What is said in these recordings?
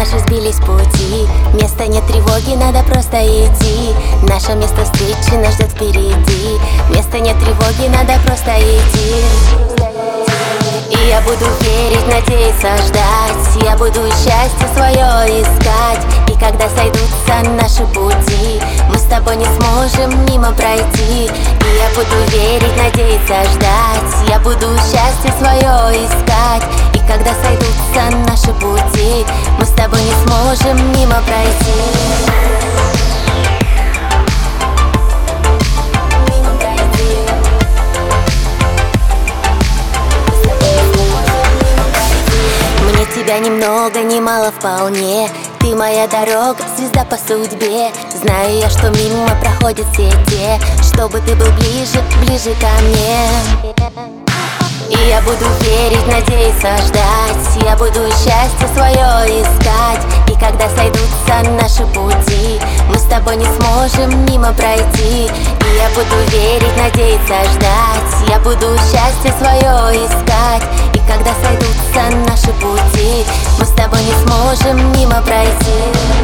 наши сбились с пути. Места нет тревоги, надо просто идти. Наше место встречи нас ждет впереди. Места нет тревоги, надо просто идти. И я буду верить, надеяться, ждать. Я буду счастье свое искать. И когда сойдутся наши пути, мы с тобой не сможем мимо пройти. И я буду верить, надеяться, ждать. Я буду счастье свое искать. И когда сойдутся наши пути, мы с тобой не сможем мимо пройти. Тебя немного, немало вполне. Ты моя дорога, звезда по судьбе. Знаю я, что мимо проходят все те, чтобы ты был ближе, ближе ко мне. И я буду верить, надеяться, ждать. Я буду счастье свое искать. И когда сойдутся наши пути, мы с тобой не сможем мимо пройти. И я буду верить, надеяться, ждать. Я буду счастье свое искать. И когда сойдутся наши пути, мы с тобой не сможем мимо пройти.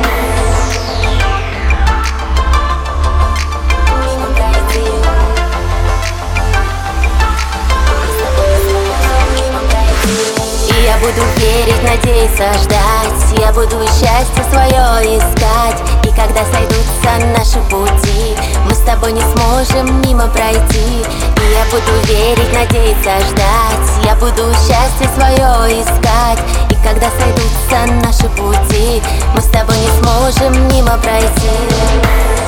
Я буду верить, надеяться, ждать. Я буду счастье свое искать. И когда сойдутся наши пути, мы с тобой не сможем мимо пройти. И я буду верить, надеяться, ждать. Я буду счастье свое искать. И когда сойдутся наши пути, мы с тобой не сможем мимо пройти.